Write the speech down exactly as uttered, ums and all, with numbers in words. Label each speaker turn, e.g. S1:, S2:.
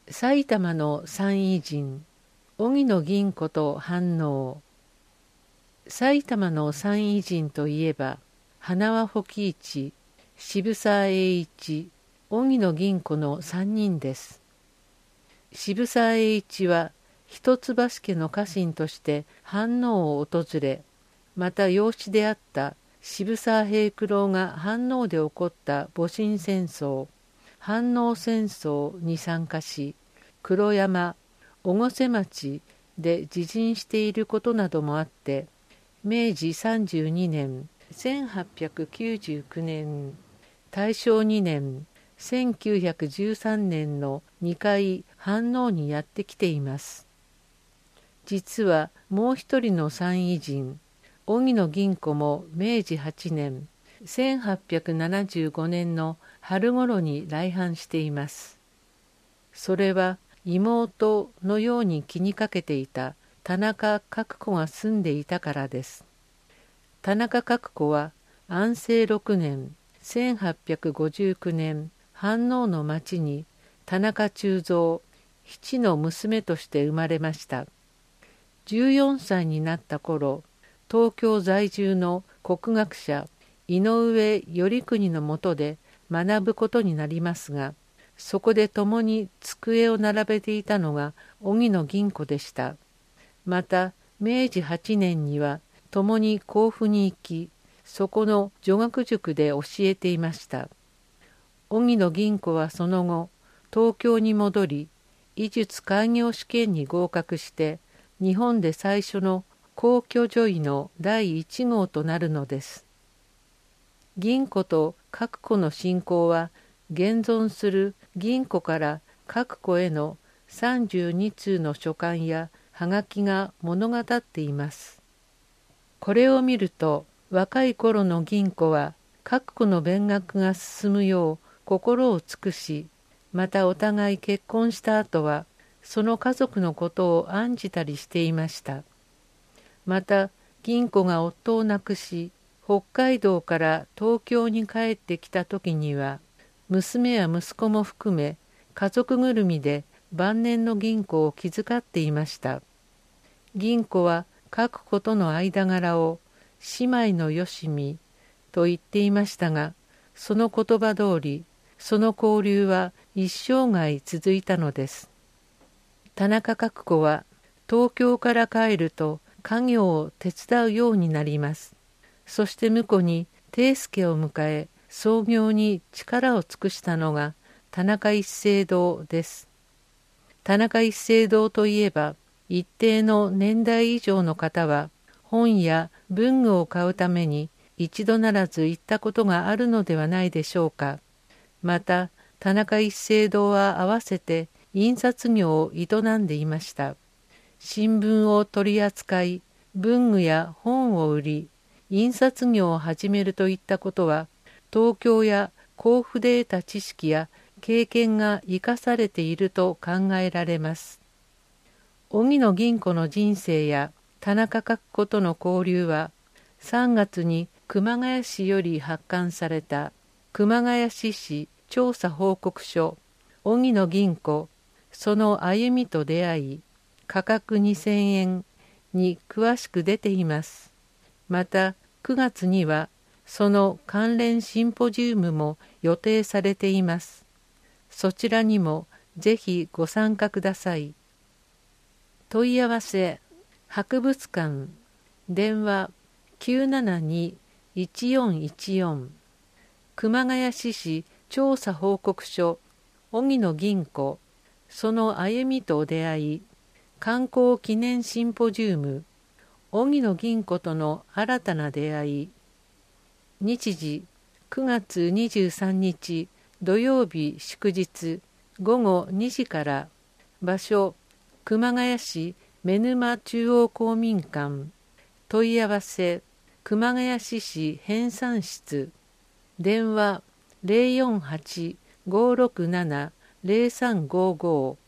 S1: 埼玉の三偉人、荻野銀子と飯能。埼玉の三偉人といえば、花輪保喜一、渋沢栄一、荻野銀子の三人です。渋沢栄一は、一橋家の家臣として飯能を訪れ、また養子であった渋沢平九郎が飯能で起こった戊辰戦争、飯能戦争に参加し、黒山、越生町で自陣していることなどもあって、めいじさんじゅうにねん、せんはっぴゃくきゅうじゅうきゅうねん、たいしょうにねん、せんきゅうひゃくじゅうさんねんのにかい飯能にやってきています。実はもう一人の三偉人、荻野銀子もめいじはちねん、せんはっぴゃくななじゅうごねんの春頃に来藩しています。それは妹のように気にかけていた田中角子が住んでいたからです。田中角子は安政ろくねん、せんはっぴゃくごじゅうきゅうねん、飯能の町に田中忠三、七の娘として生まれました。じゅうよんさいになった頃、東京在住の国学者井上頼国のもとで学ぶことになりますが、そこで共に机を並べていたのが荻野銀子でした。まためいじはちねんには共に甲府に行き、そこの女学塾で教えていました。荻野銀子はその後、東京に戻り、医術開業試験に合格して、日本で最初の皇居女医のだいいちごうとなるのです。銀子と角子の親交は、現存する銀子から角子へのさんじゅうにつうの書簡やはがきが物語っています。これを見ると、若い頃の銀子は角子の勉学が進むよう心を尽くし、またお互い結婚した後はその家族のことを案じたりしていました。また銀子が夫を亡くし、北海道から東京に帰ってきた時には、娘や息子も含め家族ぐるみで晩年の銀子を気遣っていました。銀子は角子との間柄を姉妹のよしみと言っていましたが、その言葉通り、その交流は一生涯続いたのです。田中角子は東京から帰ると家業を手伝うようになります。そして婿に貞助を迎え、創業に力を尽くしたのが田中一清堂です。田中一清堂といえば、一定の年代以上の方は本や文具を買うために一度ならず行ったことがあるのではないでしょうか。また田中一清堂は合わせて印刷業を営んでいました。新聞を取り扱い、文具や本を売り、印刷業を始めるといったことは、東京や甲府で得た知識や経験が生かされていると考えられます。荻野銀子の人生や田中角子との交流は、さんがつに熊谷市より発刊された熊谷市市調査報告書荻野銀子その歩みと出会い、価格にせんえんに詳しく出ています。またくがつにはその関連シンポジウムも予定されています。そちらにもぜひご参加ください。問い合わせ博物館電話 きゅうななに いちよんいちよん 熊谷市市調査報告書荻野銀子その歩みと出会い観光記念シンポジウム荻野銀子との新たな出会い。日時くがつにじゅうさんにち土曜日祝日ごごにじから。場所熊谷市妻沼中央公民館。問い合わせ熊谷市市編纂室。電話 ゼロよんはち ごろくなな ゼロさんごご